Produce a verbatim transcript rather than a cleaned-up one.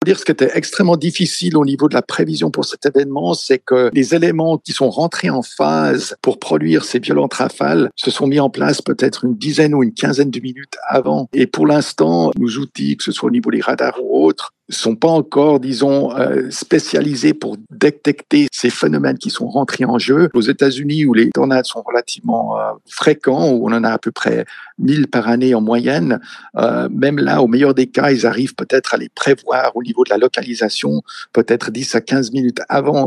Dire ce qui était extrêmement difficile au niveau de la prévision pour cet événement, c'est que les éléments qui sont rentrés en phase pour produire ces violentes rafales se sont mis en place peut-être une dizaine ou une quinzaine de minutes avant. Et pour l'instant, nos outils, que ce soit au niveau des radars ou autres, sont pas encore, disons, euh, spécialisés pour détecter ces phénomènes qui sont rentrés en jeu. Aux États-Unis, où les tornades sont relativement euh, fréquents, où on en a à peu près mille par année en moyenne, euh, même là, au meilleur des cas, ils arrivent peut-être à les prévoir au niveau de la localisation, peut-être dix à quinze minutes avant